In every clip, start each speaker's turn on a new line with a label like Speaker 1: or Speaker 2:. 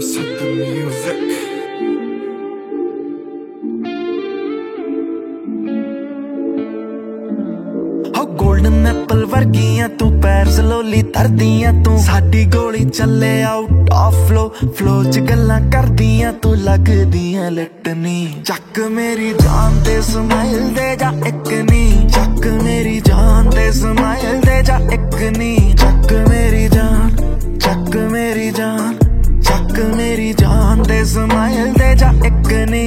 Speaker 1: voice of the music.
Speaker 2: हो golden apple वर्गियां तू पैर स्लोली तरदियां तू साडी गोली चले आउट ऑफ फ्लो फ्लो च गल्लां करदियां तू लगदियां लटनी चक मेरी जान ते स्माइल दे जा एक नी चक मेरी जान ते स्माइल दे जा एक नी चक मेरी जान चक मेरी जान चक मेरी जान ते स्माइल दे जा एक नी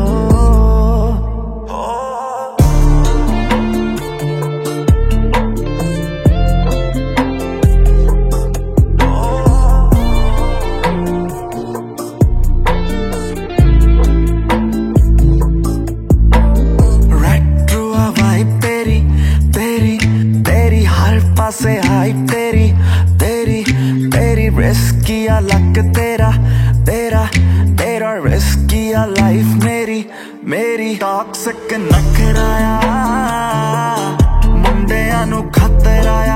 Speaker 2: से हाई तेरी तेरी तेरी रिस्किया लक तेरा तेरा तेरा रिस्किया लाइफ मेरी मेरी टॉक्सिक नखराया मुंडियां नु खतराया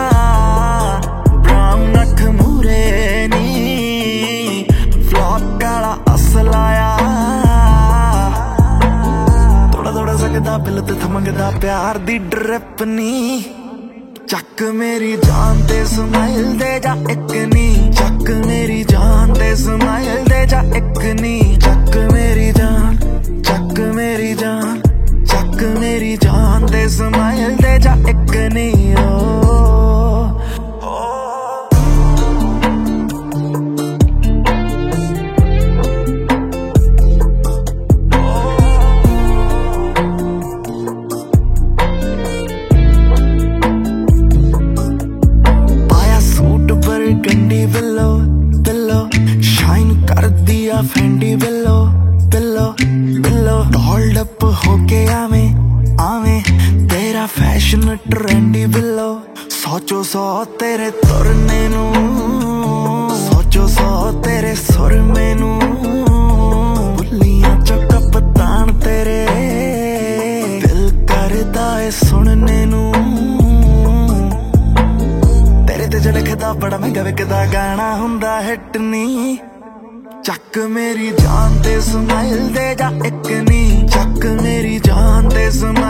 Speaker 2: ब्राउन अख मूरे नी फ्लॉप काला असलाया थोड़ा थोड़ा सकदा बिल ते थमंगदा प्यार दी ड्रिप नी चक मेरी जान ते स्माइल दे जा एक नी चक मेरी जान ते स्माइल दे जा एक नी चक मेरी जान चक मेरी जान चक मेरी जान ते स्माइल दे जा एक नी गंडी बिल्लो बिल्लो शाइन कर दिया फेंडी बिल्लो बिल्लो बिल्लो डॉल्ड अप होके आवे आवे तेरा फैशन ट्रेंडी बिल्लो सोचो सो तेरे तुरने नू सोचो सो तेरे सुर मैनू बुलियां चो कप्तान तेरे दिल करदा है सुनने नू लिखदा बड़ा महंगा विकदा गाना हुंदा हिट नी चक मेरी जान ते स्माइल दे जा एक नी चक मेरी जान ते स्माइल